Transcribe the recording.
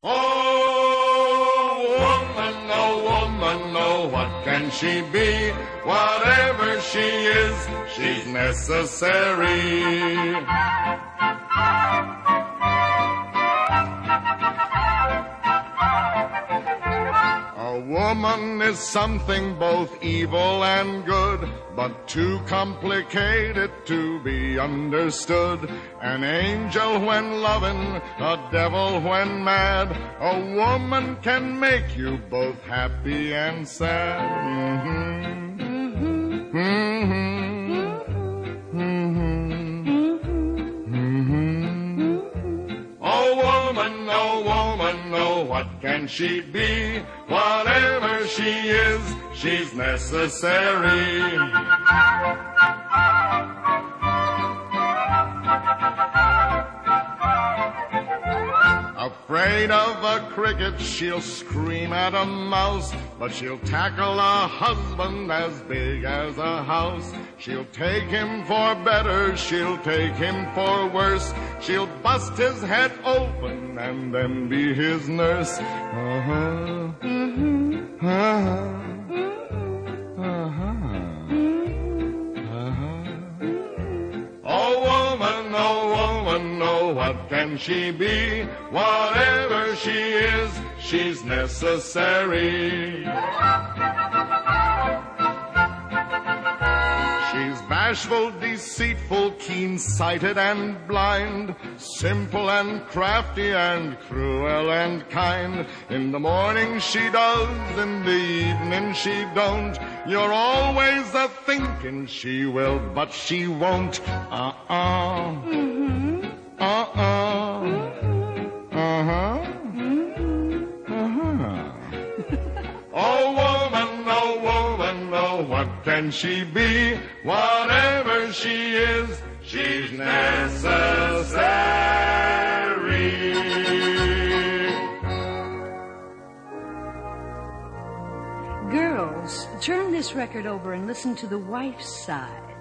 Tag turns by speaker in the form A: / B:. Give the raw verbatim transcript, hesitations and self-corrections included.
A: Oh, woman, oh, woman, oh, what can she be? Whatever she is, she's necessary. A woman is something both evil and good, but too complicated to be understood. An angel when loving, a devil when mad. A woman can make you both happy and sad. Mm-hmm. Mm-hmm. Mm-hmm. Mm-hmm. Oh, woman, oh, woman, oh, what can she be? Whatever she is, she's necessary. Afraid of a cricket, she'll scream at a mouse, but she'll tackle a husband as big as a house. She'll take him for better, she'll take him for worse. She'll bust his head open and then be his nurse. Uh-huh. Mm-hmm. Uh-huh. Uh-huh. Uh-huh. Oh, woman, oh, woman, oh, what can she be? Whatever she is, she's necessary. She's bashful, deceitful, keen-sighted and blind, simple and crafty and cruel and kind. In the morning she does, in the evening she don't. You're always a-thinking she will, but she won't. Uh-uh. Mm-hmm. Uh-uh. Mm-hmm. Uh-huh. Mm-hmm. Uh-huh. Oh, woman, oh, woman, oh, what can she be? Whatever she is, she's necessary.
B: Girls, turn this record over and listen to the wife's side.